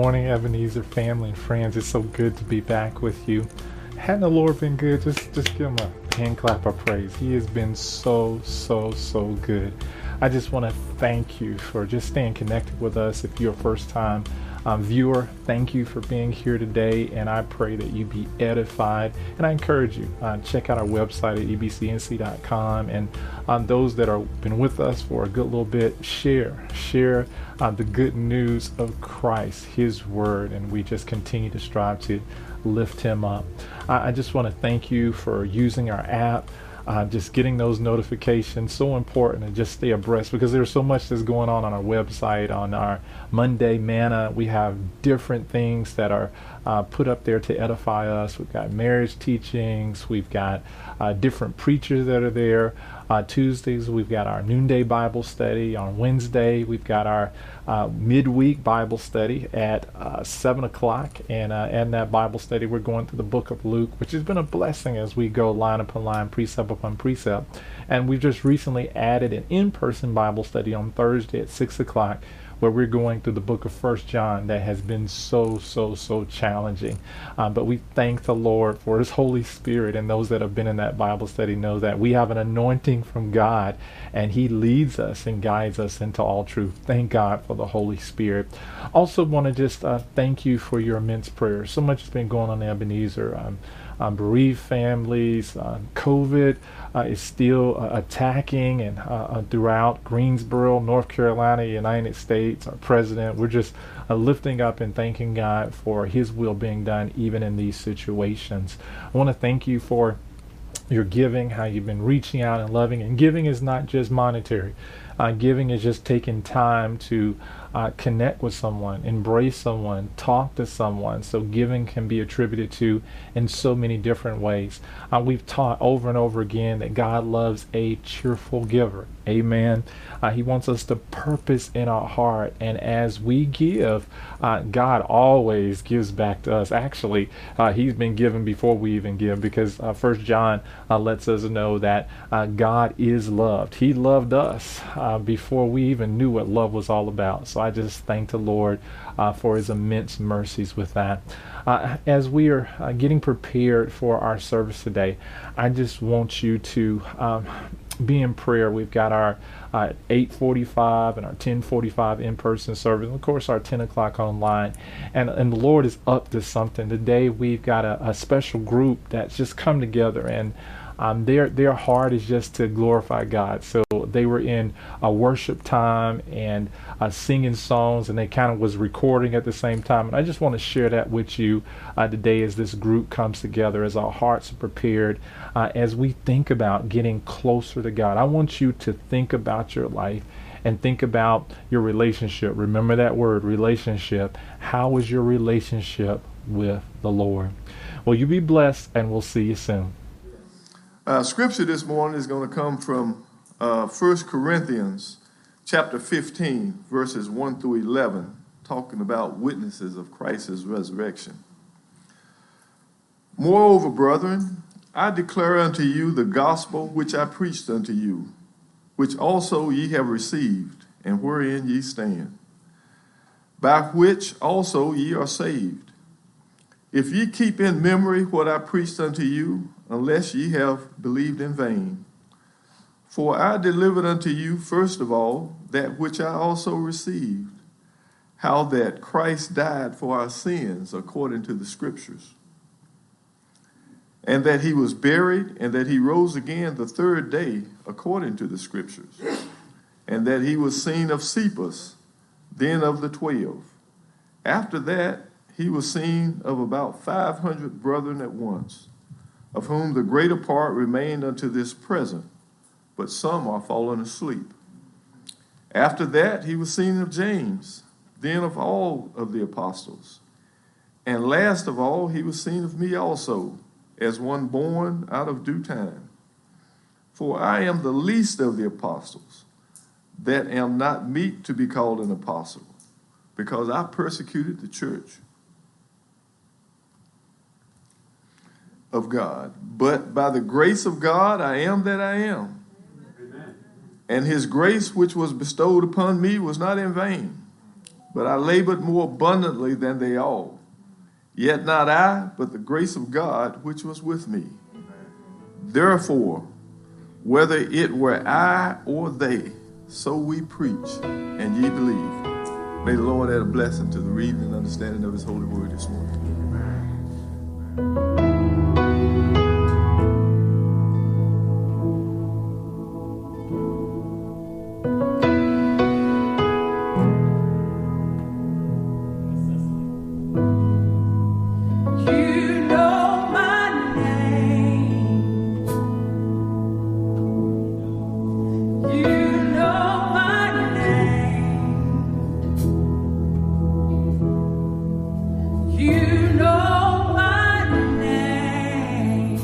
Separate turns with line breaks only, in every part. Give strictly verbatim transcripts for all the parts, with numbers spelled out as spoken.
morning, Ebenezer family and friends. It's so good to be back with you. Hadn't the Lord been good? Just, just give him a hand clap of praise. He has been so, so, so good. I just want to thank you for just staying connected with us. If you're a first-time um, viewer, thank you for being here today, and I pray that you be edified. And I encourage you, uh, check out our website at e b c n c dot com. And um, those that have been with us for a good little bit, share, share uh, the good news of Christ, His Word, and we just continue to strive to lift Him up. I, I just want to thank you for using our app. Uh, just getting those notifications, so important, and just stay abreast, because there's so much that's going on on our website. On our Monday Manna, we have different things that are uh, put up there to edify us. We've got marriage teachings, we've got uh, different preachers that are there. Uh, Tuesdays, we've got our noonday Bible study. On Wednesday, we've got our uh, midweek Bible study at uh, seven o'clock. And uh, in that Bible study, we're going through the book of Luke, which has been a blessing as we go line upon line, precept upon precept. And we've just recently added an in-person Bible study on Thursday at six o'clock, where we're going through the book of First John that has been so, so, so challenging. Um, but we thank the Lord for His Holy Spirit, and those that have been in that Bible study know that we have an anointing from God, and He leads us and guides us into all truth. Thank God for the Holy Spirit. Also want to just uh, thank you for your immense prayers. So much has been going on in Ebenezer. Um, Um, bereaved families, uh, COVID uh, is still uh, attacking, and uh, uh, throughout Greensboro, North Carolina, United States, our president, we're just uh, lifting up and thanking God for His will being done even in these situations. I want to thank you for your giving, how you've been reaching out and loving, and giving is not just monetary. Uh, giving is just taking time to uh, connect with someone, embrace someone, talk to someone. So giving can be attributed to in so many different ways. Uh, we've taught over and over again that God loves a cheerful giver. Amen. Uh, he wants us to purpose in our heart, and as we give, uh, God always gives back to us. Actually, uh, He's been given before we even give, because uh, First John uh, lets us know that uh, God is loved. He loved us uh, before we even knew what love was all about. So I just thank the Lord uh, for His immense mercies with that. Uh, as we are uh, getting prepared for our service today, I just want you to um, be in prayer. We've got our uh, eight forty-five and our ten forty-five in-person service, and of course our ten o'clock online. And, and the Lord is up to something. Today we've got a, a special group that's just come together, and Um, their their heart is just to glorify God. So they were in a worship time and uh, singing songs, and they kind of was recording at the same time. And I just want to share that with you uh, today as this group comes together, as our hearts are prepared, uh, as we think about getting closer to God. I want you to think about your life and think about your relationship. Remember that word, relationship. How is your relationship with the Lord? Well, you be blessed, and we'll see you soon.
Uh, scripture this morning is going to come from uh, First Corinthians chapter fifteen, verses one through eleven, talking about witnesses of Christ's resurrection. Moreover, brethren, I declare unto you the gospel which I preached unto you, which also ye have received, and wherein ye stand, by which also ye are saved, if ye keep in memory what I preached unto you, unless ye have believed in vain. For I delivered unto you first of all that which I also received, how that Christ died for our sins according to the Scriptures, and that He was buried, and that He rose again the third day according to the Scriptures, and that He was seen of Cephas, then of the twelve. After that, He was seen of about five hundred brethren at once, of whom the greater part remained unto this present, but some are fallen asleep. After that, He was seen of James, then of all of the apostles. And last of all, He was seen of me also, as one born out of due time. For I am the least of the apostles, that am not meet to be called an apostle, because I persecuted the church of God. But by the grace of God, I am that I am. Amen. And His grace which was bestowed upon me was not in vain. but I labored more abundantly than they all. Yet not I, but the grace of God which was with me. Therefore, whether it were I or they, so we preach, and ye believe. May the Lord add a blessing to the reading and understanding of his holy word this morning.
You know my name.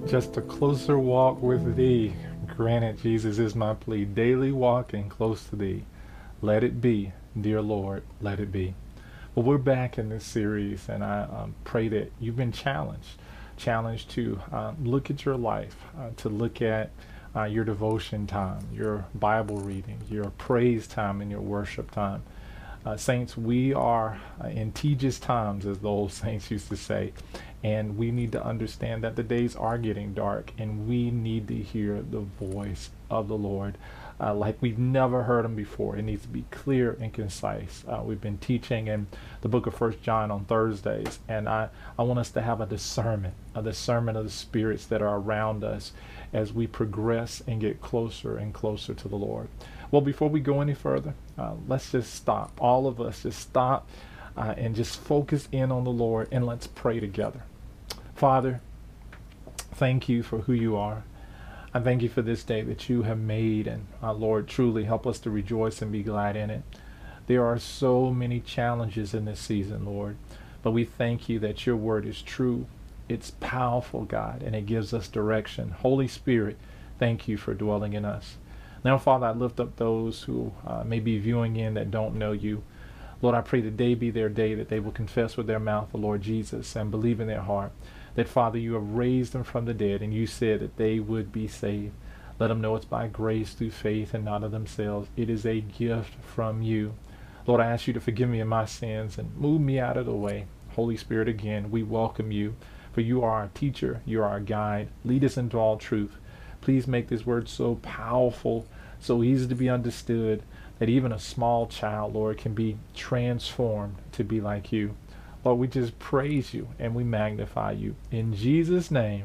just a closer walk with thee. Granted, Jesus, is my plea. Daily walking close to thee. Let it be, dear Lord, let it be. Well, we're back in this series, and I um, pray that you've been challenged, challenged to uh, look at your life, uh, to look at uh, your devotion time, your Bible reading, your praise time, and your worship time. Uh, saints, we are uh, in tedious times, as the old saints used to say, and we need to understand that the days are getting dark, and we need to hear the voice of the Lord uh, like we've never heard him before. It needs to be clear and concise. Uh, we've been teaching in the book of First John on Thursdays, and I, I want us to have a discernment, a discernment of the spirits that are around us as we progress and get closer and closer to the Lord. Well, before we go any further, uh, let's just stop. All of us just stop uh, and just focus in on the Lord, and let's pray together. Father, thank you for who you are. I thank you for this day that you have made, and uh, Lord, truly help us to rejoice and be glad in it. There are so many challenges in this season, Lord, but we thank you that your word is true. It's powerful, God, and it gives us direction. Holy Spirit, thank you for dwelling in us. Now, Father, I lift up those who uh, may be viewing in that don't know you. Lord, I pray that day be their day, that they will confess with their mouth the Lord Jesus and believe in their heart that, Father, you have raised them from the dead, and you said that they would be saved. Let them know it's by grace through faith and not of themselves. It is a gift from you. Lord, I ask you to forgive me of my sins and move me out of the way. Holy Spirit, again, we welcome you, for you are our teacher, you are our guide. Lead us into all truth. Please make this word so powerful, so easy to be understood, that even a small child, Lord, can be transformed to be like you. Lord, we just praise you and we magnify you. In Jesus' name,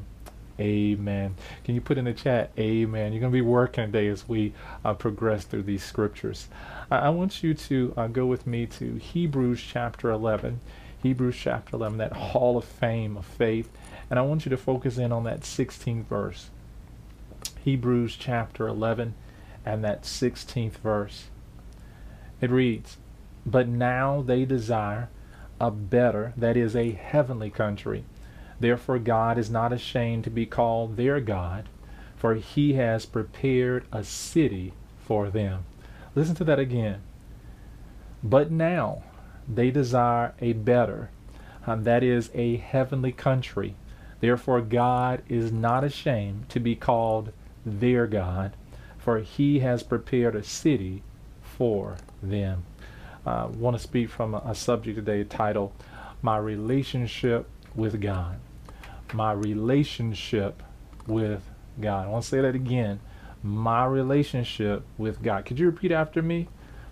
amen. Can you put in the chat, amen? You're going to be working today as we uh, progress through these scriptures. I, I want you to uh, go with me to Hebrews chapter eleven. Hebrews chapter eleven, that hall of fame of faith. And I want you to focus in on that sixteenth verse. Hebrews chapter eleven and that sixteenth verse. It reads, "But now they desire a better, that is, a heavenly country. Therefore God is not ashamed to be called their God, for he has prepared a city for them." Listen to that again. "But now they desire a better, um, that is, a heavenly country. Therefore God is not ashamed to be called their God, for he has prepared a city for them." I uh, want to speak from a, a subject today titled, My Relationship with God. My relationship with God. I want to say that again. My relationship with God. Could you repeat after me?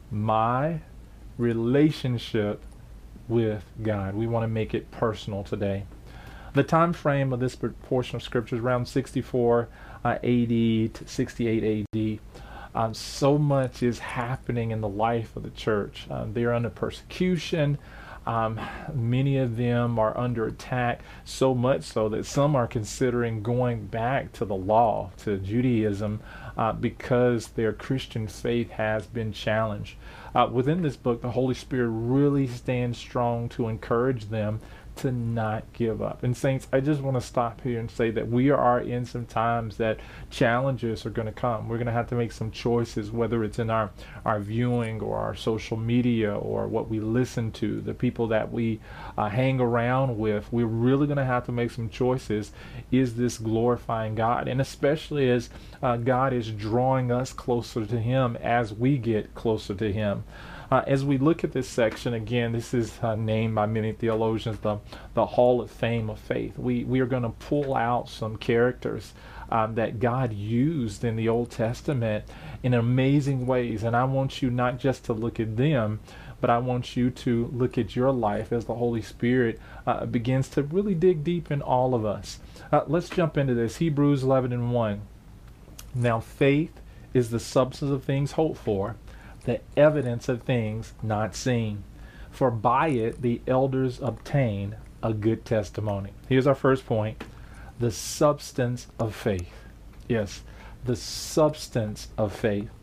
My relationship with God. We want to make it personal today. The time frame of this portion of scripture is around sixty-four uh, A D to sixty-eight A D. Um, so much is happening in the life of the church. Um, they're under persecution. Um, many of them are under attack, so much so that some are considering going back to the law, to Judaism, uh, because their Christian faith has been challenged. Uh, within this book, the Holy Spirit really stands strong to encourage them to not give up. And saints, I just want to stop here and say that we are in some times that challenges are going to come. We're going to have to make some choices, whether it's in our, our viewing or our social media or what we listen to, the people that we uh, hang around with. We're really going to have to make some choices. Is this glorifying God? And especially as uh, God is drawing us closer to him as we get closer to him. Uh, as we look at this section, again, this is uh, named by many theologians the, the Hall of Fame of Faith. We, we are going to pull out some characters um, that God used in the Old Testament in amazing ways. And I want you not just to look at them, but I want you to look at your life as the Holy Spirit uh, begins to really dig deep in all of us. Uh, let's jump into this. Hebrews eleven and one. "Now faith is the substance of things hoped for, the evidence of things not seen. For by it the elders obtained a good testimony." Here's our first point. The substance of faith. Yes, the substance of faith.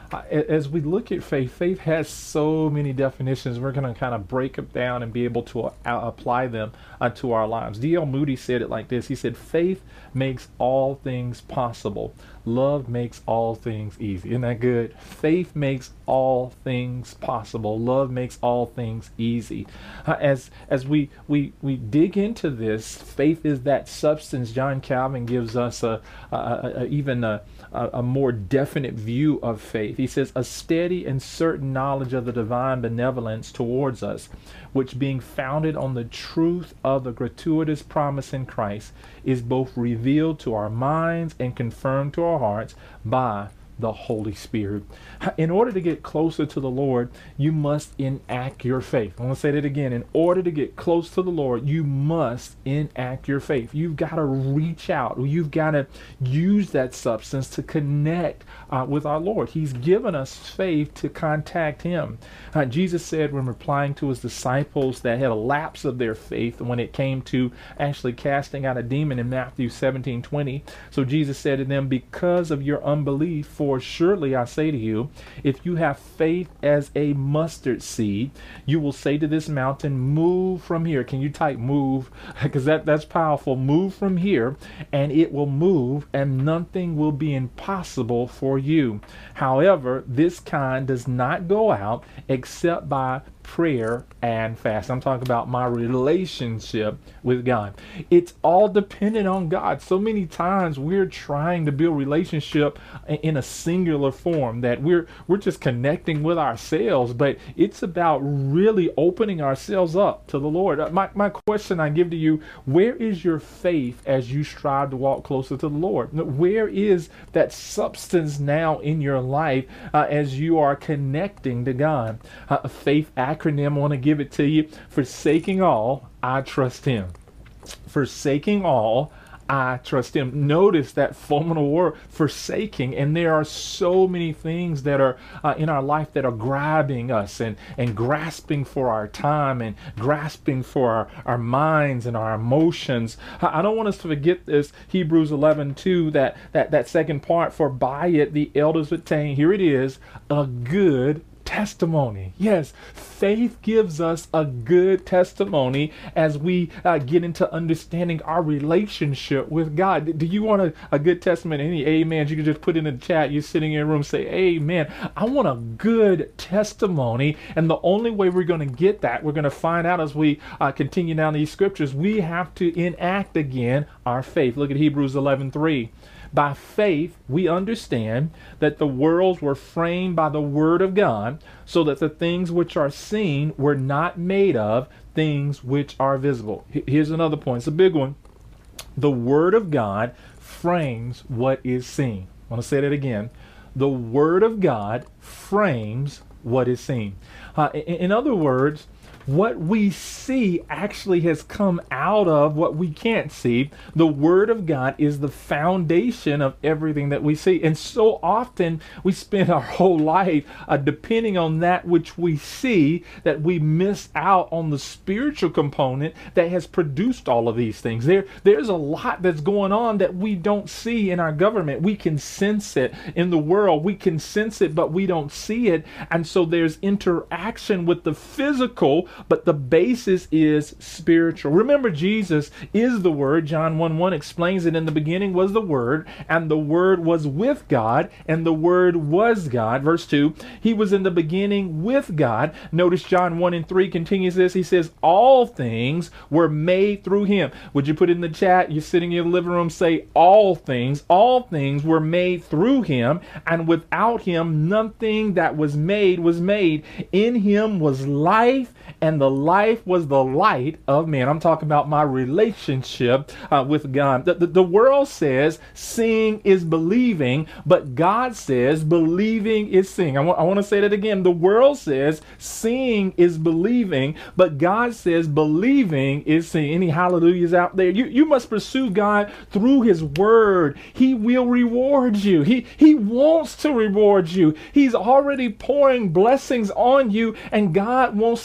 uh, as we look at faith, faith has so many definitions. We're going to kind of break them down and be able to uh, apply them uh, to our lives. D L Moody said it like this. He said, faith makes all things possible. Love makes all things easy. Isn't that good? Faith makes all things possible. Love makes all things easy. Uh, as as we, we we dig into this, faith is that substance. John Calvin gives us a, a, a, a even a, a, a more definite view of faith. He says, a steady and certain knowledge of the divine benevolence towards us, which being founded on the truth of the gratuitous promise in Christ, is both revealed to our minds and confirmed to our hearts by the Holy Spirit. In order to get closer to the Lord, you must enact your faith. I want to say that again. In order to get close to the Lord, you must enact your faith. You've got to reach out. You've got to use that substance to connect uh, with our Lord. He's given us faith to contact Him. Uh, Jesus said when replying to His disciples that had a lapse of their faith when it came to actually casting out a demon in Matthew seventeen twenty. So Jesus said to them, because of your unbelief, for surely I say to you, if you have faith as a mustard seed, you will say to this mountain, move from here. Can you type move? Because that, that's powerful. Move from here, and it will move, and nothing will be impossible for you. However, this kind does not go out except by prayer and fast. I'm talking about my relationship with God. It's all dependent on God. So many times we're trying to build relationship in a singular form, that we're we're just connecting with ourselves, but it's about really opening ourselves up to the Lord. My, my question I give to you, where is your faith as you strive to walk closer to the Lord? Where is that substance now in your life uh, as you are connecting to God? Uh, faith acronym, I want to give it to you. Forsaking all, I trust Him. Forsaking all, I trust Him. Notice that fundamental word, forsaking. And there are so many things that are uh, in our life that are grabbing us and, and grasping for our time and grasping for our, our minds and our emotions. I don't want us to forget this, Hebrews eleven two, that, that, that second part, for by it the elders obtain, here it is, a good testimony. Yes, faith gives us a good testimony as we uh, get into understanding our relationship with God. Do you want a, a good testimony? Any amens? You can just put it in the chat. You're sitting in your room, say, amen. I want a good testimony. And the only way we're going to get that, we're going to find out as we uh, continue down these scriptures, we have to enact again our faith. Look at Hebrews eleven three. By faith, we understand that the worlds were framed by the word of God, so that the things which are seen were not made of things which are visible. Here's another point. It's a big one. The word of God frames what is seen. I want to say that again. The word of God frames what is seen. Uh, in, in other words, what we see actually has come out of what we can't see. The Word of God is the foundation of everything that we see. And so often we spend our whole life uh, depending on that which we see, that we miss out on the spiritual component that has produced all of these things. There, there's a lot that's going on that we don't see in our government. We can sense it in the world. We can sense it, but we don't see it. And so there's interaction with the physical, but the basis is spiritual. Remember, Jesus is the Word. John one one explains it. In the beginning was the Word, and the Word was with God, and the Word was God. Verse two, He was in the beginning with God. Notice John one and three continues this. He says, all things were made through Him. Would you put it in the chat? You're sitting in your living room, say all things. All things were made through Him, and without Him nothing that was made was made. In Him was life, and the life was the light of men. I'm talking about my relationship uh, with God. The, the, the world says seeing is believing, but God says believing is seeing. I want, I want to say that again. The world says seeing is believing, but God says believing is seeing. Any hallelujahs out there? You, you must pursue God through His Word. He will reward you. He, he wants to reward you. He's already pouring blessings on you, and God wants to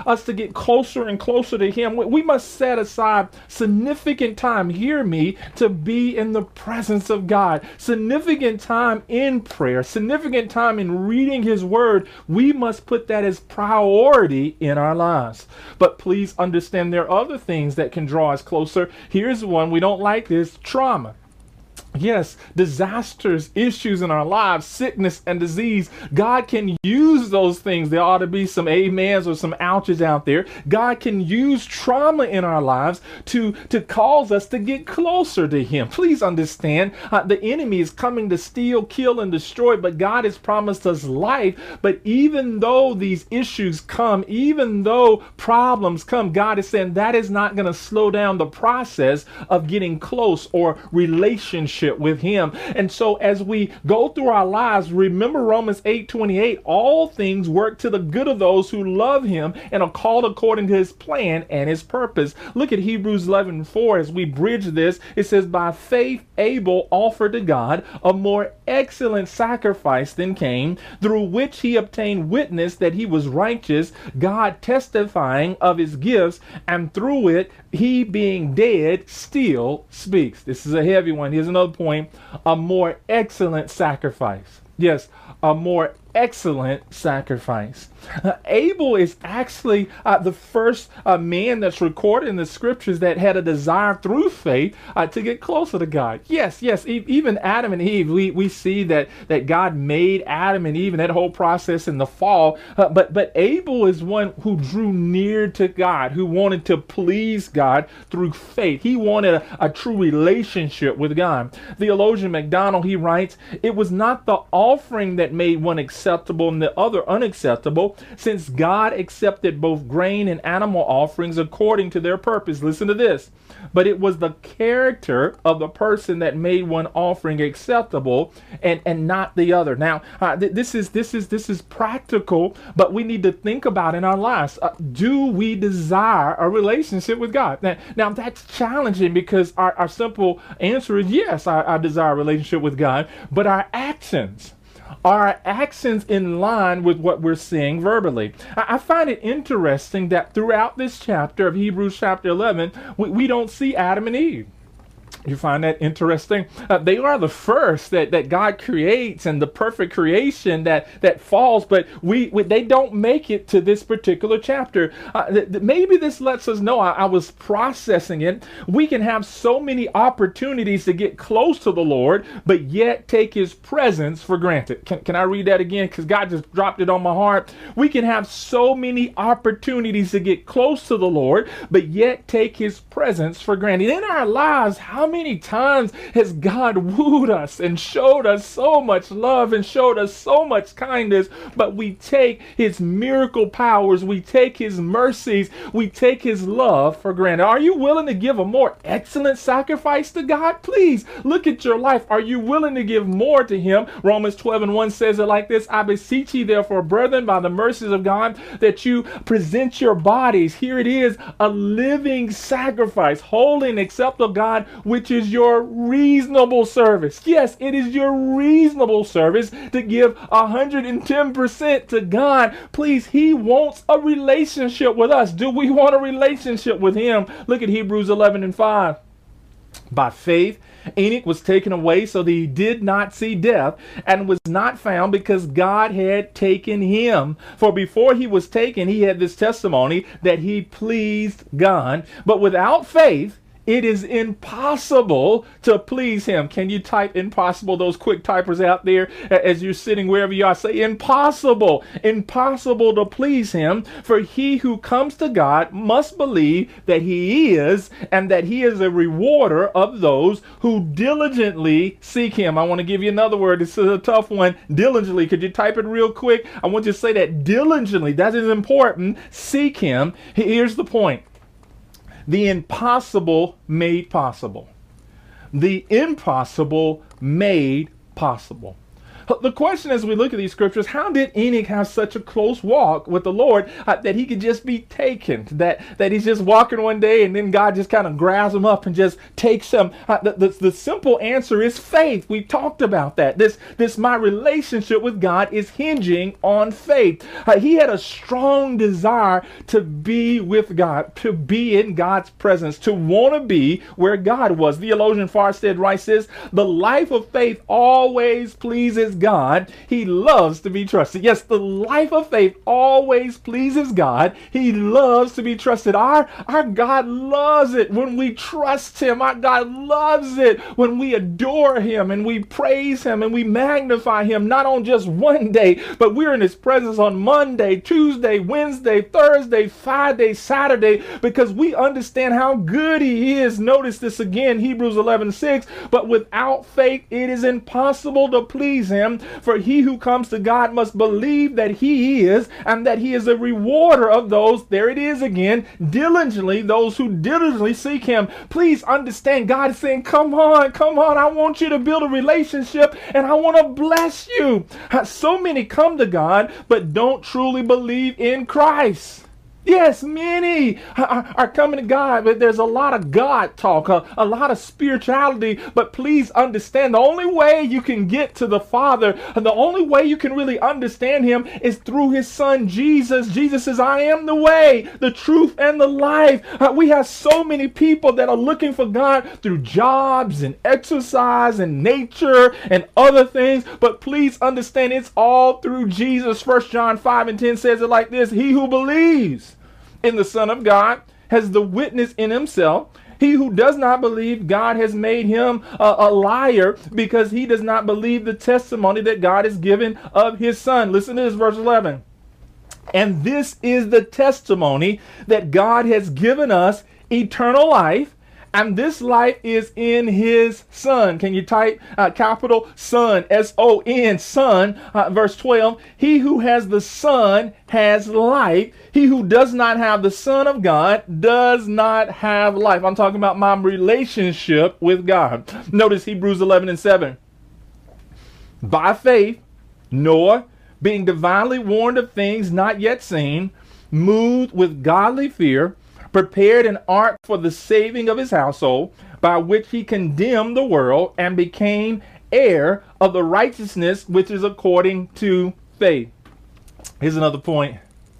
us to get closer and closer to him, we must set aside significant time, hear me, to be in the presence of God. Significant time in prayer, significant time in reading his word. We must put that as priority in our lives. But please understand there are other things that can draw us closer. Here's one, we don't like this: trauma. Yes, disasters, issues in our lives, sickness and disease. God can use those things. There ought to be some amens or some ouches out there. God can use trauma in our lives to, to cause us to get closer to him. Please understand, uh, the enemy is coming to steal, kill, and destroy, but God has promised us life. But even though these issues come, even though problems come, God is saying that is not going to slow down the process of getting close or relationship with him. And so as we go through our lives, remember Romans eight twenty-eight, all things work to the good of those who love him and are called according to his plan and his purpose. Look at Hebrews eleven four as we bridge this. It says, by faith Abel offered to God a more excellent sacrifice than Cain, through which he obtained witness that he was righteous, God testifying of his gifts, and through it he, being dead, still speaks. This is a heavy one. Here's another point: a more excellent sacrifice. Yes, a more excellent sacrifice. Uh, Abel is actually uh, the first uh, man that's recorded in the scriptures that had a desire through faith uh, to get closer to God. Yes, yes, e- even Adam and Eve, we, we see that, that God made Adam and Eve and that whole process in the fall. Uh, but, but Abel is one who drew near to God, who wanted to please God through faith. He wanted a, a true relationship with God. Theologian MacDonald, he writes, it was not the offering that made one acceptable and the other unacceptable, since God accepted both grain and animal offerings according to their purpose. Listen to this. But it was the character of the person that made one offering acceptable and, and not the other. Now, uh, th- this is this is this is practical, but we need to think about in our lives. Uh, do we desire a relationship with God? Now, now that's challenging because our, our simple answer is yes, I, I desire a relationship with God, but our actions, Are our actions in line with what we're seeing verbally? I, I find it interesting that throughout this chapter of Hebrews chapter eleven, we, we don't see Adam and Eve. You find that interesting? Uh, they are the first that, that God creates and the perfect creation that, that falls, but we, we they don't make it to this particular chapter. Uh, th- th- maybe this lets us know, I, I was processing it. We can have so many opportunities to get close to the Lord, but yet take his presence for granted. Can, can I read that again? Because God just dropped it on my heart. We can have so many opportunities to get close to the Lord, but yet take his presence for granted. In our lives, how many times has God wooed us and showed us so much love and showed us so much kindness, but we take his miracle powers, we take his mercies, we take his love for granted. Are you willing to give a more excellent sacrifice to God? Please look at your life. Are you willing to give more to him? Romans twelve and one says it like this: I beseech ye therefore, brethren, by the mercies of God, that you present your bodies, here it is, a living sacrifice, holy and acceptable to God, which is your reasonable service. Yes, it is your reasonable service to give one hundred ten percent to God. Please, he wants a relationship with us. Do we want a relationship with him? Look at Hebrews eleven and five. By faith, Enoch was taken away so that he did not see death, and was not found because God had taken him. For before he was taken, he had this testimony that he pleased God. But without faith, it is impossible to please him. Can you type impossible, those quick typers out there as you're sitting wherever you are? Say impossible, impossible to please him. For he who comes to God must believe that he is, and that he is a rewarder of those who diligently seek him. I want to give you another word. This is a tough one. Diligently. Could you type it real quick? I want you to say that diligently. That is important. Seek him. Here's the point. The impossible made possible. The impossible made possible. The question as we look at these scriptures, how did Enoch have such a close walk with the Lord uh, that he could just be taken, that, that he's just walking one day and then God just kind of grabs him up and just takes him? Uh, the, the, the simple answer is faith. We talked about that. This, this my relationship with God is hinging on faith. Uh, he had a strong desire to be with God, to be in God's presence, to want to be where God was. Theologian Farstead Wright says, the life of faith always pleases God. He loves to be trusted. Yes, the life of faith always pleases God. He loves to be trusted. Our, our God loves it when we trust him. Our God loves it when we adore him and we praise him and we magnify him, not on just one day, but we're in his presence on Monday, Tuesday, Wednesday, Thursday, Friday, Saturday, because we understand how good he is. Notice this again, Hebrews eleven six, but without faith it is impossible to please him. For he who comes to God must believe that he is, and that he is a rewarder of those, there it is again, diligently, those who diligently seek him. Please understand, God is saying, come on, come on, I want you to build a relationship, and I want to bless you. So many come to God, but don't truly believe in Christ. Yes, many are, are coming to God, but there's a lot of God talk, a, a lot of spirituality. But please understand, the only way you can get to the Father, and the only way you can really understand him is through his son, Jesus. Jesus says, I am the way, the truth, and the life. Uh, we have so many people that are looking for God through jobs and exercise and nature and other things. But please understand, it's all through Jesus. First John five and ten says it like this: he who believes in the Son of God has the witness in himself. He who does not believe God has made him a, a liar, because he does not believe the testimony that God has given of his Son. Listen to this, verse eleven. And this is the testimony that God has given us, eternal life, and this life is in his Son. Can you type uh, capital Son, S O N, Son, uh, verse twelve. He who has the Son has life. He who does not have the Son of God does not have life. I'm talking about my relationship with God. Notice Hebrews eleven and seven. By faith, Noah, being divinely warned of things not yet seen, moved with godly fear, prepared an ark for the saving of his household, by which he condemned the world and became heir of the righteousness which is according to faith. Here's another point.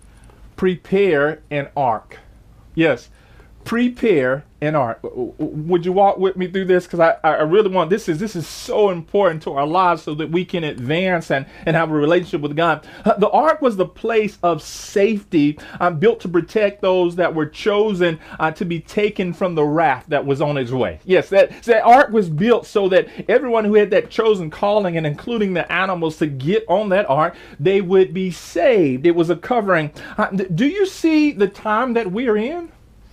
Prepare an ark. Yes, prepare an ark. Would you walk with me through this? Because I, I really want, this is this is so important to our lives so that we can advance and, and have a relationship with God. Uh, the ark was the place of safety, uh, built to protect those that were chosen uh, to be taken from the wrath that was on its way. Yes, that, that ark was built so that everyone who had that chosen calling, and including the animals, to get on that ark, they would be saved. It was a covering. Uh, do you see the time that we're in?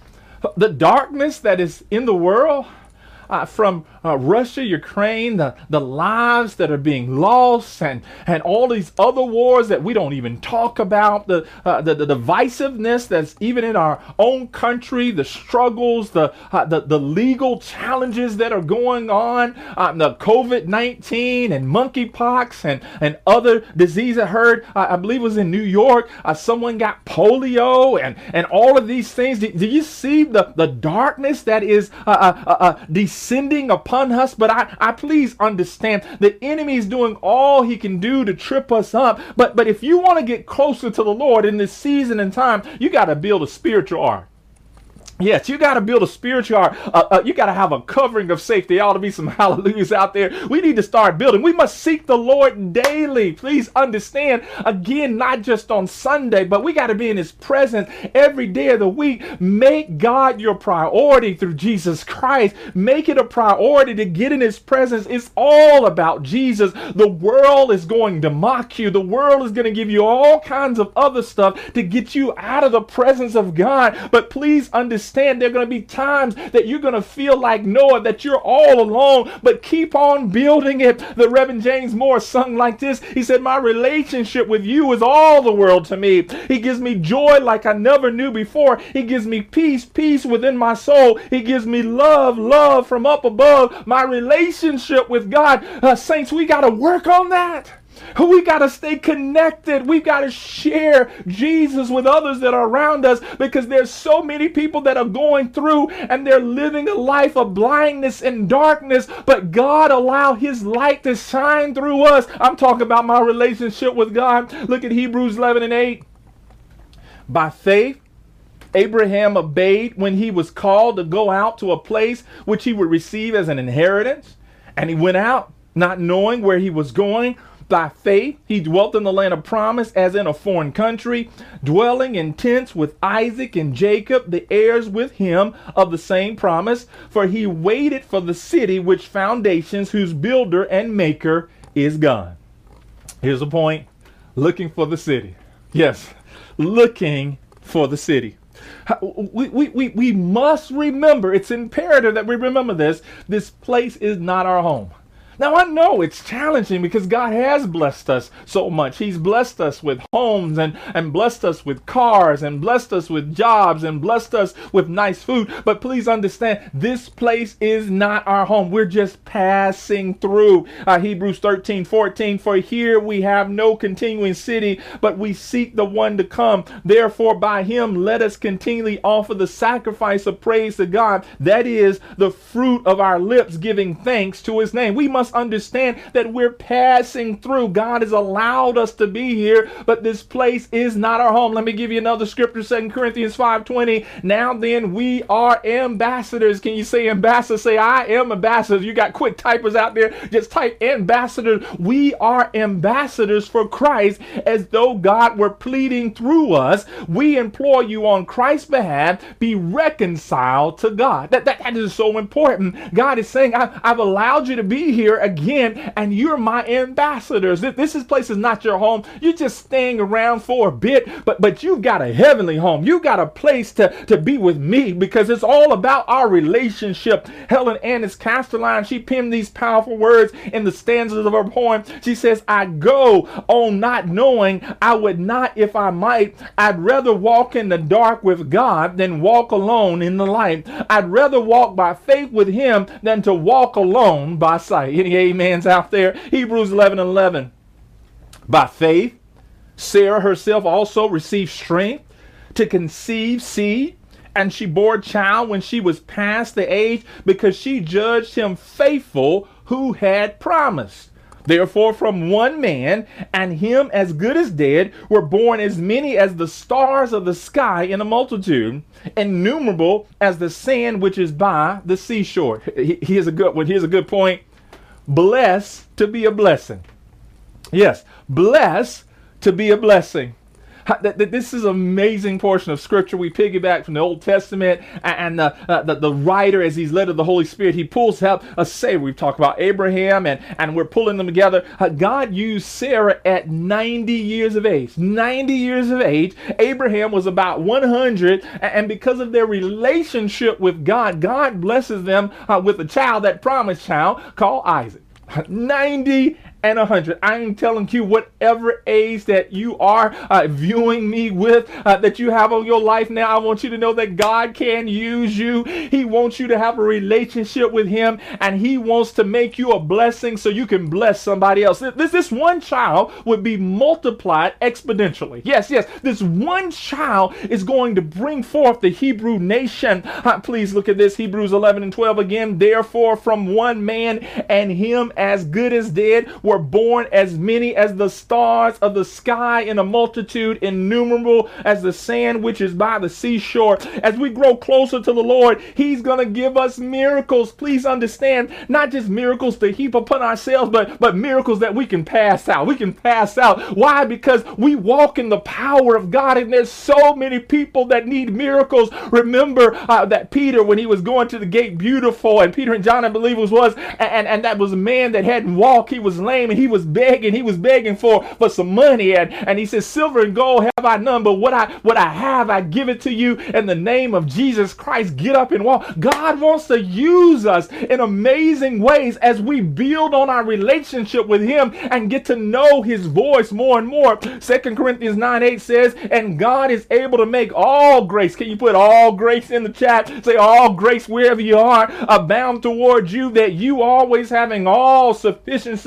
The darkness that is in the world, uh, from uh, Russia, Ukraine, the, the lives that are being lost, and, and all these other wars that we don't even talk about, the, uh, the, the divisiveness that's even in our own country, the struggles, the, uh, the, the legal challenges that are going on, uh, the COVID nineteen and monkeypox and, and other disease. I heard, uh, I believe it was in New York, uh, someone got polio and, and all of these things. Do, do you see the, the darkness that is uh, uh, uh, descending upon us? But I, I please understand, the enemy is doing all he can do to trip us up. But, but if you want to get closer to the Lord in this season and time, you got to build a spiritual ark. Yes, you got to build a spiritual ark. Uh, uh, you got to have a covering of safety. There ought to be some hallelujahs out there. We need to start building. We must seek the Lord daily. Please understand, again, not just on Sunday, but we got to be in his presence every day of the week. Make God your priority through Jesus Christ. Make it a priority to get in his presence. It's all about Jesus. The world is going to mock you. The world is going to give you all kinds of other stuff to get you out of the presence of God. But please understand, there are going to be times that you're going to feel like Noah, that you're all alone, but keep on building it. The Reverend James Moore sung like this. He said, my relationship with you is all the world to me. He gives me joy like I never knew before. He gives me peace, peace within my soul. He gives me love, love from up above. My relationship with God. Uh, saints, we got to work on that. We got to stay connected. We got to share Jesus with others that are around us, because there's so many people that are going through and they're living a life of blindness and darkness, but God allowed his light to shine through us. I'm talking about my relationship with God. Look at Hebrews eleven and eight. By faith, Abraham obeyed when he was called to go out to a place which he would receive as an inheritance. And he went out not knowing where he was going. By faith, he dwelt in the land of promise as in a foreign country, dwelling in tents with Isaac and Jacob, the heirs with him of the same promise. For he waited for the city which foundations, whose builder and maker is God. Here's the point. Looking for the city. Yes, looking for the city. We, we, we, we must remember, it's imperative that we remember this. This place is not our home. Now, I know it's challenging because God has blessed us so much. He's blessed us with homes and, and blessed us with cars and blessed us with jobs and blessed us with nice food. But please understand, this place is not our home. We're just passing through. Uh, Hebrews thirteen fourteen, for here we have no continuing city, but we seek the one to come. Therefore, by him, let us continually offer the sacrifice of praise to God. That is the fruit of our lips, giving thanks to his name. We must understand that we're passing through. God has allowed us to be here, but this place is not our home. Let me give you another scripture, Second Corinthians five twenty. Now then, we are ambassadors. Can you say ambassador? Say, I am ambassador. You got quick typers out there. Just type ambassador. We are ambassadors for Christ, as though God were pleading through us. We implore you on Christ's behalf, be reconciled to God. That, that, that is so important. God is saying, I, I've allowed you to be here again, and you're my ambassadors. This, this is, place is not your home. You're just staying around for a bit, but but you've got a heavenly home. You got a place to, to be with me, because it's all about our relationship. Helen Annis Castelline, she penned these powerful words in the stanzas of her poem. She says, I go on not knowing, I would not if I might. I'd rather walk in the dark with God than walk alone in the light. I'd rather walk by faith with him than to walk alone by sight. Any amens out there? Hebrews eleven eleven. By faith, Sarah herself also received strength to conceive seed, and she bore a child when she was past the age, because she judged him faithful who had promised. Therefore, from one man, and him as good as dead, were born as many as the stars of the sky in a multitude, innumerable as the sand which is by the seashore. Here's a good one. Here's a good point. Blessed to be a blessing. Yes, blessed to be a blessing. This is an amazing portion of scripture. We piggyback from the Old Testament, and the, uh, the, the writer, as he's led of the Holy Spirit, he pulls out a Sarah. We've talked about Abraham, and, and we're pulling them together. Uh, God used Sarah at ninety years of age. ninety years of age. Abraham was about one hundred, and because of their relationship with God, God blesses them uh, with a child, that promised child, called Isaac. ninety and one hundred. I'm telling you, whatever age that you are uh, viewing me with, uh, that you have on your life now, I want you to know that God can use you. He wants you to have a relationship with him, and he wants to make you a blessing so you can bless somebody else. This, this one child would be multiplied exponentially. Yes, yes. This one child is going to bring forth the Hebrew nation. Uh, please look at this, Hebrews eleven and twelve again. Therefore, from one man, and him as good as dead, were born as many as the stars of the sky in a multitude, innumerable as the sand which is by the seashore. As we grow closer to the Lord, he's going to give us miracles. Please understand, not just miracles to heap upon ourselves, but, but miracles that we can pass out. We can pass out. Why? Because we walk in the power of God, and there's so many people that need miracles. Remember uh, that Peter, when he was going to the gate beautiful, and Peter and John, I believe it was, was and, and, and that was a man that hadn't walked. He was lame, and he was begging. He was begging for, for some money, and, and he said, silver and gold have I none, but what I what I have, I give it to you in the name of Jesus Christ. Get up and walk. God wants to use us in amazing ways as we build on our relationship with him and get to know his voice more and more. Second Corinthians nine eight says, and God is able to make all grace. Can you put all grace in the chat? Say all grace wherever you are, abound towards you, that you always having all sufficiency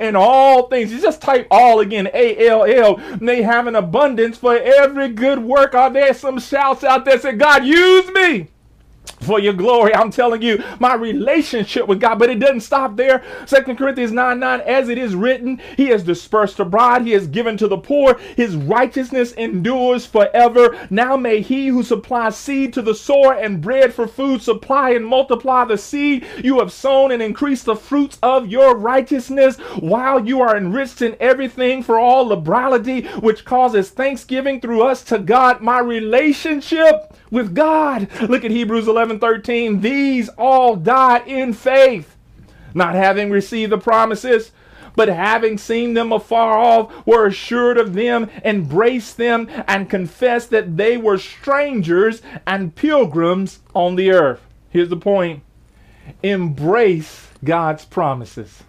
in all things. You just type all again, A L L. They have an abundance for every good work. Are there some shouts out there say, God, use me for your glory? I'm telling you, my relationship with God, but it doesn't stop there. Second Corinthians nine nine, as it is written, he has dispersed abroad, he has given to the poor, his righteousness endures forever. Now may he who supplies seed to the sower and bread for food supply and multiply the seed you have sown and increase the fruits of your righteousness, while you are enriched in everything for all liberality, which causes thanksgiving through us to God. My relationship with God. Look at Hebrews eleven thirteen. These all died in faith, not having received the promises, but having seen them afar off, were assured of them, embraced them, and confessed that they were strangers and pilgrims on the earth. Here's the point. Embrace God's promises.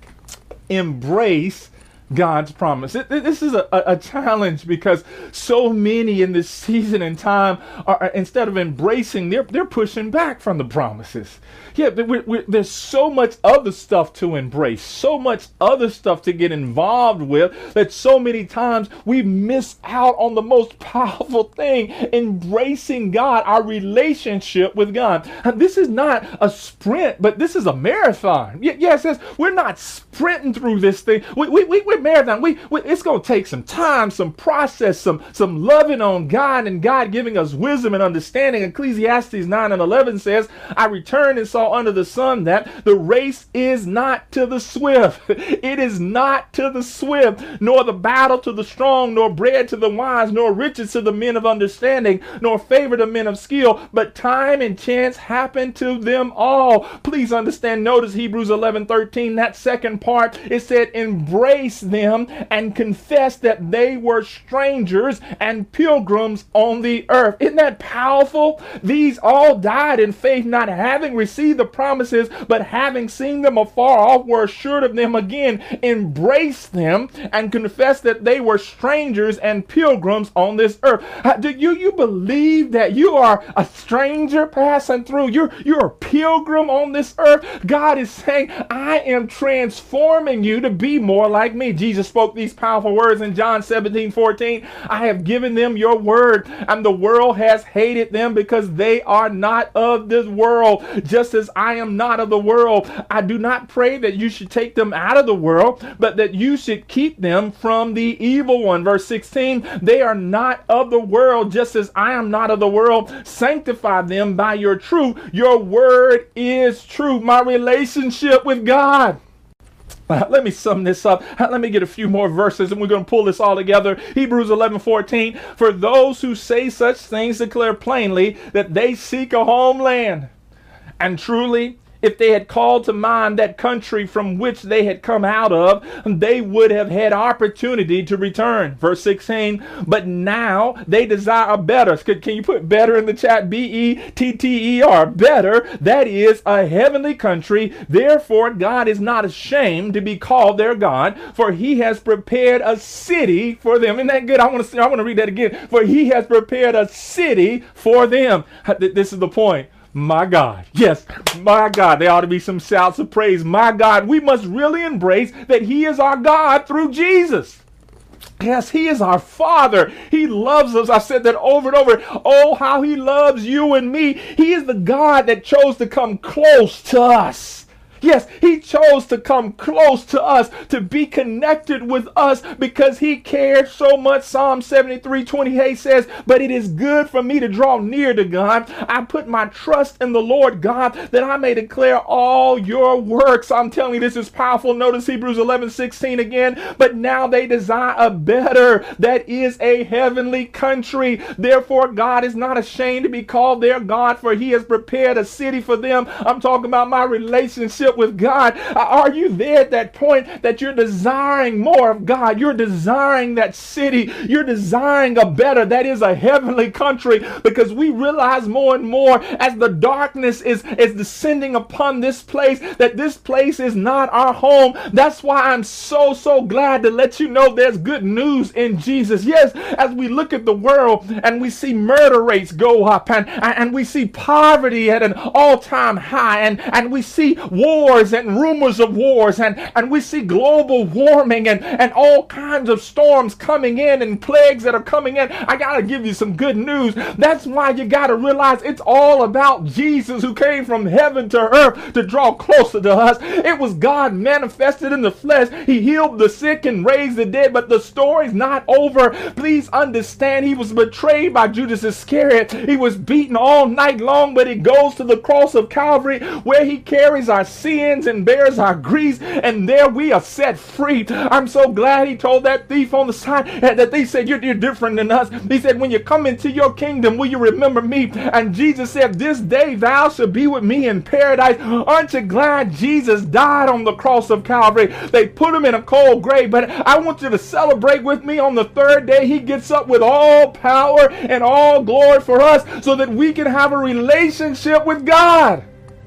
Embrace God's promise. This is a, a challenge because so many in this season and time are, instead of embracing, they're, they're pushing back from the promises. Yeah, we're, we're, there's so much other stuff to embrace, so much other stuff to get involved with, that so many times we miss out on the most powerful thing, embracing God, our relationship with God. And this is not a sprint, but this is a marathon. Yes, yes, we're not sprinting through this thing. We, we, we, we're marathon. We, we, it's going to take some time, some process, some, some loving on God, and God giving us wisdom and understanding. Ecclesiastes nine and eleven says, I returned and saw under the sun that the race is not to the swift. It is not to the swift, nor the battle to the strong, nor bread to the wise, nor riches to the men of understanding, nor favor to men of skill, but time and chance happen to them all. Please understand, notice Hebrews eleven thirteen, that second part, it said, embrace them and confess that they were strangers and pilgrims on the earth. Isn't that powerful? These all died in faith, not having received the promises, but having seen them afar off, were assured of them again, embrace them, and confess that they were strangers and pilgrims on this earth. Uh, do you, you believe that you are a stranger passing through? You're, you're a pilgrim on this earth. God is saying, I am transforming you to be more like me. Jesus spoke these powerful words in John seventeen fourteen. I have given them your word, and the world has hated them because they are not of this world, just as I am not of the world. I do not pray that you should take them out of the world, but that you should keep them from the evil one. Verse sixteen, they are not of the world, just as I am not of the world. Sanctify them by your truth. Your word is true. My relationship with God. Uh, let me sum this up. Uh, let me get a few more verses and we're going to pull this all together. Hebrews eleven fourteen. For those who say such things declare plainly that they seek a homeland. And truly, if they had called to mind that country from which they had come out of, they would have had opportunity to return. Verse sixteen, but now they desire a better. Can you put better in the chat? B E T T E R, better. That is a heavenly country. Therefore, God is not ashamed to be called their God, for he has prepared a city for them. Isn't that good? I want to I want to read that again. For he has prepared a city for them. This is the point. My God. Yes, my God. There ought to be some shouts of praise. My God. We must really embrace that he is our God through Jesus. Yes, he is our Father. He loves us. I've said that over and over. Oh, how he loves you and me. He is the God that chose to come close to us. Yes, he chose to come close to us, to be connected with us because he cared so much. Psalm seventy-three twenty-eight says, but it is good for me to draw near to God. I put my trust in the Lord God that I may declare all your works. I'm telling you, this is powerful. Notice Hebrews eleven sixteen again. But now they desire a better, that is a heavenly country. Therefore, God is not ashamed to be called their God, for he has prepared a city for them. I'm talking about my relationship with God. Are you there at that point that you're desiring more of God? You're desiring that city. You're desiring a better, that is a heavenly country, because we realize more and more as the darkness is, is descending upon this place that this place is not our home. That's why I'm so, so glad to let you know there's good news in Jesus. Yes, as we look at the world and we see murder rates go up and, and we see poverty at an all-time high and, and we see war wars and rumors of wars, and, and we see global warming and, and all kinds of storms coming in and plagues that are coming in. I got to give you some good news. That's why you got to realize it's all about Jesus, who came from heaven to earth to draw closer to us. It was God manifested in the flesh. He healed the sick and raised the dead, but the story's not over. Please understand, he was betrayed by Judas Iscariot. He was beaten all night long, but he goes to the cross of Calvary where he carries our sins and bears our griefs, and there we are set free. I'm so glad he told that thief on the side that they said, you're, you're different than us. He said, when you come into your kingdom, will you remember me? And Jesus said, this day thou shalt be with me in paradise. Aren't you glad Jesus died on the cross of Calvary? They put him in a cold grave, but I want you to celebrate with me. On the third day, he gets up with all power and all glory for us so that we can have a relationship with God.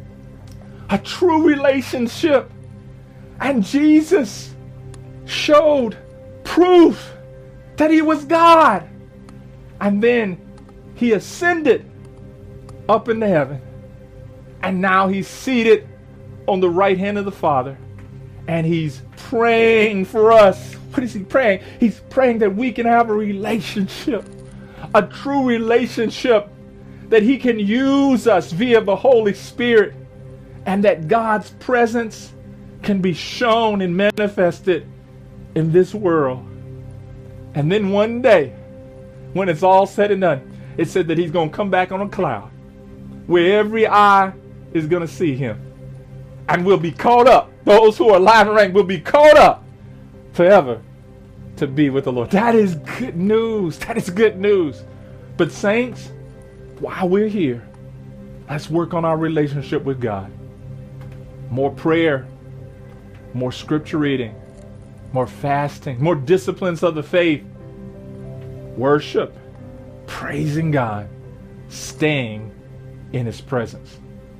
A true relationship. And Jesus showed proof that he was God. And then he ascended up into heaven. And now he's seated on the right hand of the Father. And he's praying for us. What is he praying? He's praying that we can have a relationship. A true relationship. That he can use us via the Holy Spirit. And that God's presence can be shown and manifested in this world. And then one day, when it's all said and done, it said that he's going to come back on a cloud where every eye is going to see him. And we'll be caught up. Those who are alive and reign will be caught up forever to be with the Lord. That is good news. That is good news. But saints, while we're here, let's work on our relationship with God. More prayer, more scripture reading, more fasting, more disciplines of the faith, worship, praising God, staying in his presence.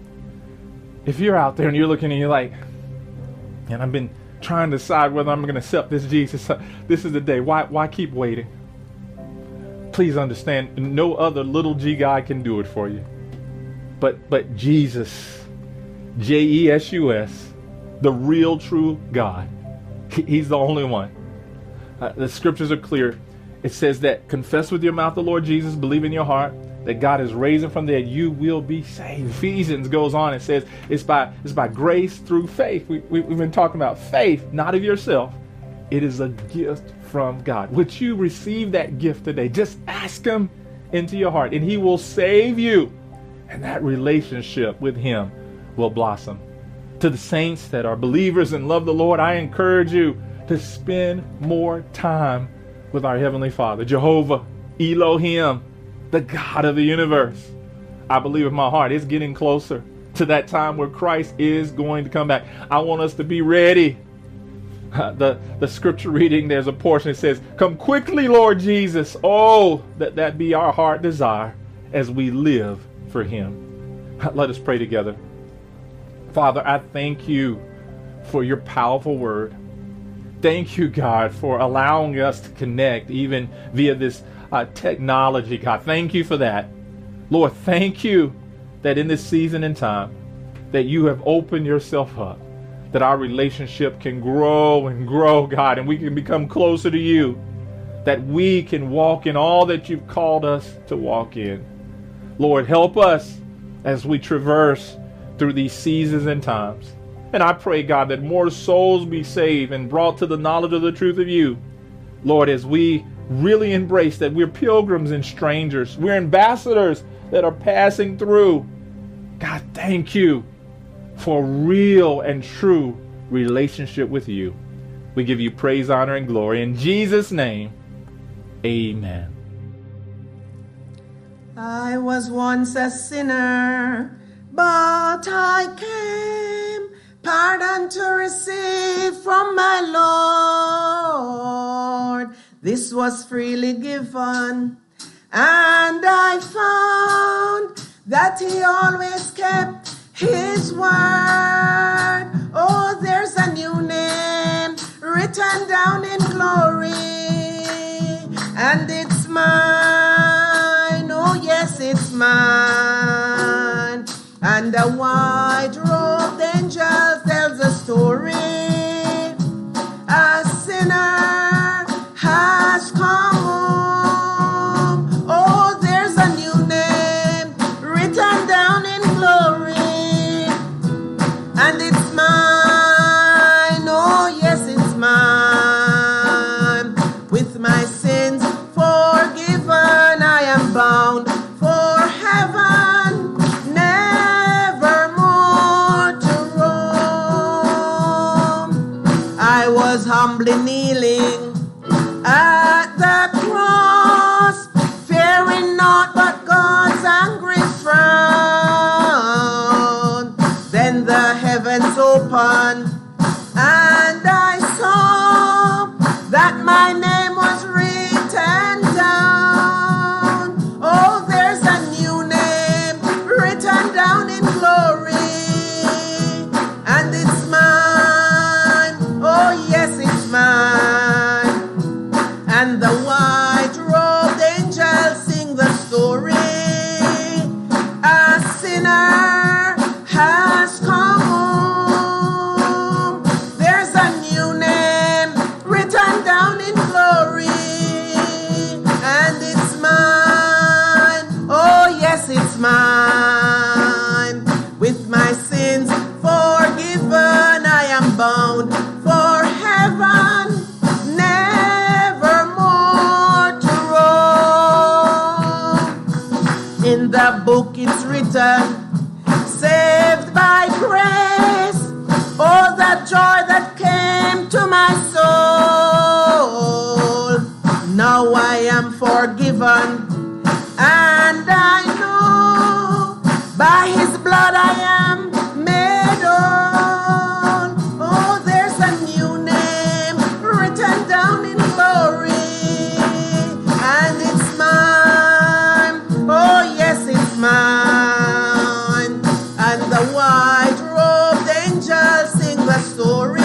If you're out there and you're looking and you're like, and I've been trying to decide whether I'm going to accept this Jesus, this is the day. Why, why keep waiting? Please understand, no other little G guy can do it for you. But, but Jesus, J E S U S, the real true God. He's the only one. Uh, the scriptures are clear. It says that confess with your mouth the Lord Jesus, believe in your heart that God is raising from the dead, you will be saved. Ephesians goes on and says it's by it's by grace through faith. We, we, we've been talking about faith, not of yourself. It is a gift from God. Would you receive that gift today? Just ask him into your heart and he will save you. And that relationship with him will blossom. To the saints that are believers and love the Lord, I encourage you to spend more time with our Heavenly Father, Jehovah, Elohim, the God of the universe. I believe in my heart it's getting closer to that time where Christ is going to come back. I want us to be ready. Uh, the, the scripture reading, there's a portion that says, come quickly, Lord Jesus. Oh, that that be our heart desire as we live for him. Let us pray together. Father, I thank you for your powerful word. Thank you, God, for allowing us to connect even via this uh, technology, God. Thank you for that. Lord, thank you that in this season and time that you have opened yourself up, that our relationship can grow and grow, God, and we can become closer to you, that we can walk in all that you've called us to walk in. Lord, help us as we traverse through these seasons and times. And I pray, God, that more souls be saved and brought to the knowledge of the truth of you. Lord, as we really embrace that we're pilgrims and strangers, we're ambassadors that are passing through. God, thank you for real and true relationship with you. We give you praise, honor, and glory. In Jesus' name, amen.
I was once a sinner, but I came pardon to receive from my Lord. This was freely given, and I found that he always kept his word. Oh, there's a new name written down in glory, and it's mine. Oh, yes, it's mine. And the white robed angels I was humbly kneeling at the cross, fearing naught but God's angry frown. Then the heavens opened, and I saw that my name was written down. Oh, there's a new name written down in glory, and it's mine. Oh, yes, it's mine. And the white-robed angels sing the story. A sinner has come home. There's a new name written down in glory, and it's mine. Oh, yes, it's mine. With my sins forgiven, I am bound for heaven, nevermore to roam. In the book it's written, saved by grace. Oh, the joy that came to my soul. Now I am forgiven, and I know by his blood I am made whole. Oh, there's a new name written down in glory, and it's mine. Oh, yes, it's mine. And the white-robed angels sing the story.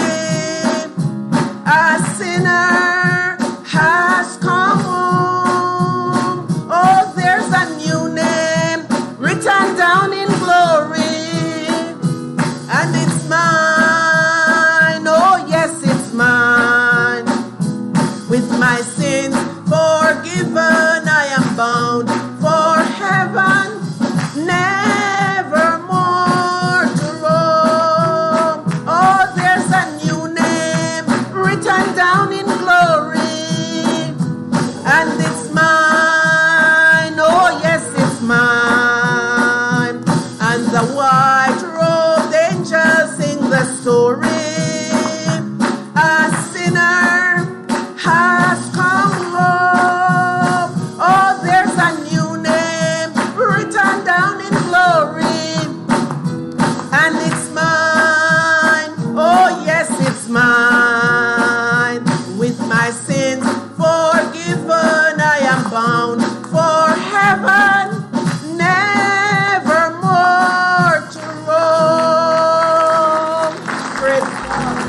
A sinner has come home. Oh, there's a new name written down in glory, and it's mine. Oh, yes, it's mine. With my sins forgiven, I am bound for heaven, nevermore to roam. Oh, there's a new name written down in glory, and it's mine. Oh, yes, it's mine. And the white-robed angels sing the story. A sinner has come home. Oh, there's a new name written down in glory, and it's mine. Oh, yes, it's mine. With my sins forgiven, I am bound for heaven, nevermore to roam. Praise God.